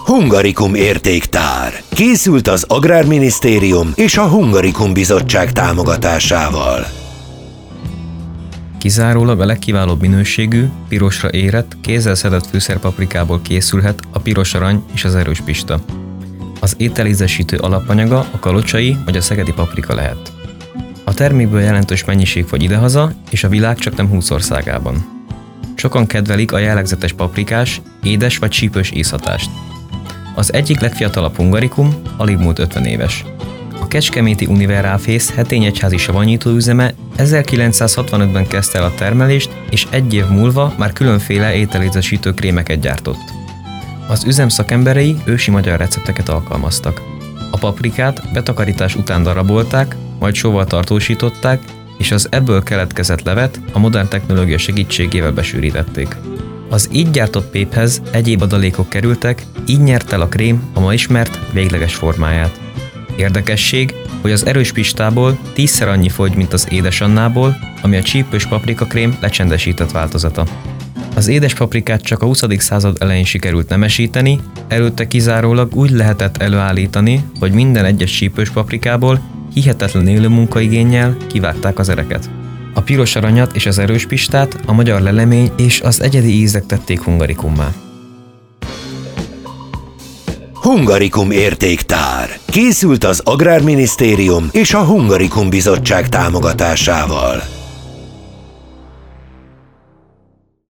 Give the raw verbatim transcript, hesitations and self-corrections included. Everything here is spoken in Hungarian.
Hungarikum értéktár. Készült az Agrárminisztérium és a Hungarikum Bizottság támogatásával. Kizárólag a legkiválóbb minőségű, pirosra érett, kézzel szedett fűszerpaprikából készülhet a piros arany és az erős pista. Az ételízesítő alapanyaga a kalocsai vagy a szegedi paprika lehet. A termékből jelentős mennyiség fogy idehaza, és a világ csak nem húsz országában. Sokan kedvelik a jellegzetes paprikás, édes vagy sípős ízhatást. Az egyik legfiatalabb hungarikum alig múlt ötven éves. A kecskeméti Univerálfész hetényegyházi savanyítóüzeme ezerkilencszázhatvanötben kezdte el a termelést, és egy év múlva már különféle ételízesítő krémeket gyártott. Az üzem szakemberei ősi magyar recepteket alkalmaztak. A paprikát betakarítás után darabolták, majd sóval tartósították, és az ebből keletkezett levet a modern technológia segítségével besűrítették. Az így gyártott péphez egyéb adalékok kerültek, így nyert el a krém a ma ismert végleges formáját. Érdekesség, hogy az erős pistából tízszer annyi fogy, mint az édesannából, ami a csípős paprikakrém lecsendesített változata. Az édes paprikát csak a huszadik század elején sikerült nemesíteni, előtte kizárólag úgy lehetett előállítani, hogy minden egyes csípős paprikából hihetetlen élő munkaigénnyel kivágták az ereket. A piros aranyat és az erős pistát a magyar lelemény és az egyedi ízek tették hungarikummá. Hungarikum értéktár. Készült az Agrárminisztérium és a Hungarikum Bizottság támogatásával.